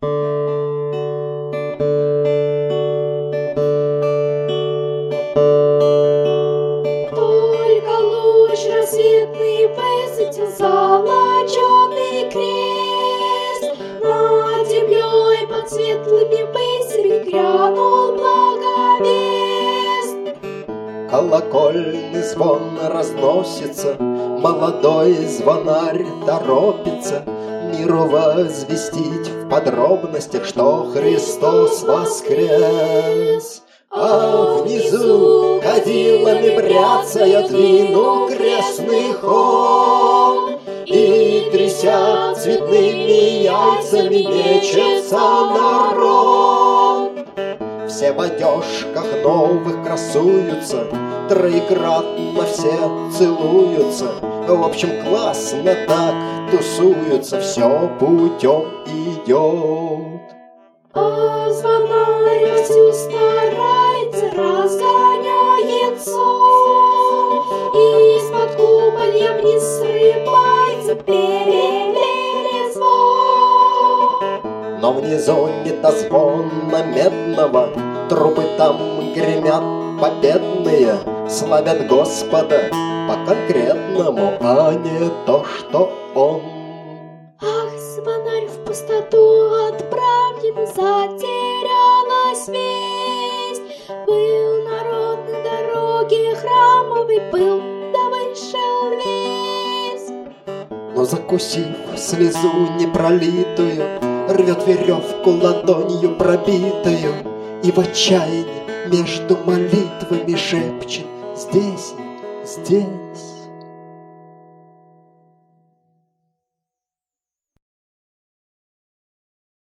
Только луч рассветный высветил золоченый крест. Над землей под светлыми высями грянул благовест. Колокольный звон разносится, молодой звонарь торопится миру возвестить в подробностях, что Христос воскрес. А внизу кадилами бряцая двинул крестный ход, и, тряся цветными яйцами, мечется народ. Все в одежках новых красуются, троекратно все целуются. В общем, классно так тусуются, все путем идет. А звонарь вовсю старается, разгоняет сон, и из-под куполя вниз срывается перезвон. Но внизу не до звона медного, трубы там гремят победные, славят Господа по-конкретному, а не то, что Он. Ах, звонарь в пустоту отправлен, затерялась весть. Был народ на дороге храмовый, был, да вышел весь. Но закусив слезу непролитую, рвет веревку ладонью пробитую и в отчаянии между молитвами шепчет: здесь, здесь.